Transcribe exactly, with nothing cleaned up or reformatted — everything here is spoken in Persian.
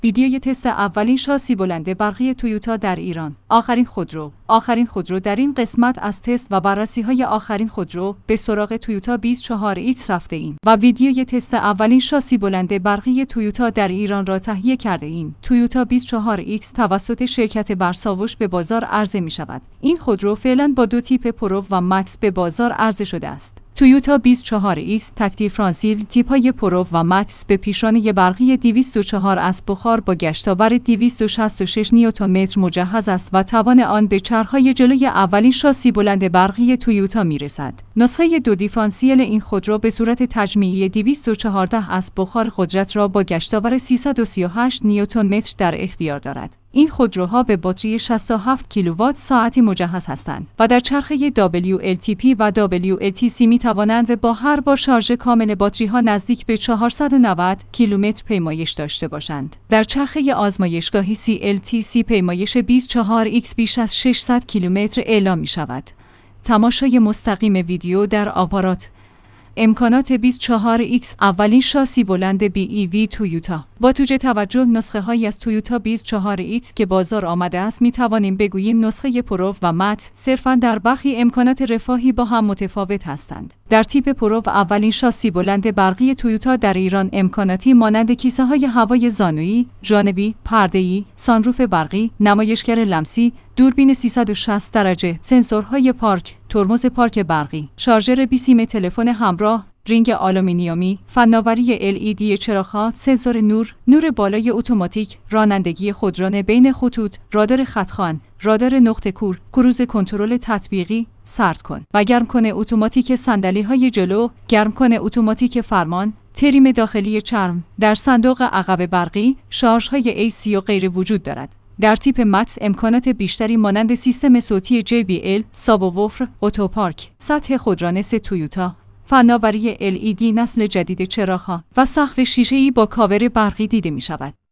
ویدیوی تست اولین شاسی بلند برقی تویوتا در ایران. آخرین خودرو آخرین خودرو در این قسمت از تست و بررسی‌های آخرین خودرو به سراغ تویوتا بیست و چهار ایکس رفته ایم و ویدیوی تست اولین شاسی بلند برقی تویوتا در ایران را تهیه کرده ایم. تویوتا بیست و چهار ایکس توسط شرکت برساوش به بازار عرضه می شود. این خودرو فعلا با دو تیپ پرو و مکس به بازار عرضه شده است. تویوتا بیست و چهار ایکس تک دیفرانسیل تیپ‌های پرو و مکس به پیشانه برقی دویست و چهار اسب بخار با گشتاور دویست و شصت و شش نیوتن متر مجهز است و توان آن به چرخ‌های جلوی اولین شاسی بلند برقی تویوتا می‌رسد. نسخه دو دیفرانسیل این خودرو به صورت تجمیعی دویست و چهارده اسب بخار قدرت را با گشتاور سیصد و سی و هشت نیوتن متر در اختیار دارد. این خودروها به باتری شصت و هفت کیلووات ساعتی مجهز هستند و در چرخه دبلیو ال تی پی و دبلیو ال تی سی می توانند با هر بار شارژ کامل باتری ها نزدیک به چهارصد و نود کیلومتر پیمایش داشته باشند. در چرخه آزمایشگاهی سی ال تی سی پیمایش بیست و چهار ایکس بیش از ششصد کیلومتر اعلام می شود. تماشای مستقیم ویدیو در آپارات. امکانات بیست و چهار ایکس اولین شاسی بلند بی ای وی تویوتا. با توجه توجه نسخه هایی از تویوتا بیست و چهار ایکس که بازار آمده است می توانیم بگوییم نسخه پرو و مکس صرفاً در برخی امکانات رفاهی با هم متفاوت هستند. در تیپ پرو و اولین شاسی بلند برقی تویوتا در ایران امکاناتی مانند کیسه های هوای زانویی، جانبی، پرده‌ای، سانروف برقی، نمایشگر لمسی، دوربین سیصد و شصت درجه، سنسورهای پارک، ترمز پارک برقی، شارژر بی سیم تلفن همراه، رینگ آلومینیومی، فناوری ال ای دی چراغ‌ها، سنسور نور، نور بالای اتوماتیک، رانندگی خودران بین خطوط، رادار خط‌خوان، رادار نقطه کور، کروز کنترل تطبیقی، سرد کن و گرم کن اتوماتیک صندلی‌های جلو، گرم کن اتوماتیک فرمان، تریم داخلی چرم. در صندوق عقب برقی، شارژهای ای سی و غیره وجود دارد. در تیپ مکس امکانات بیشتری مانند سیستم صوتی جی بی ال، سابووفر، اتوپارک، سطح خودرانس تویوتا، فناوری ال ای دی نسل جدید چراغ‌ها و سقف شیشه‌ای با کاور برقی دیده می‌شود.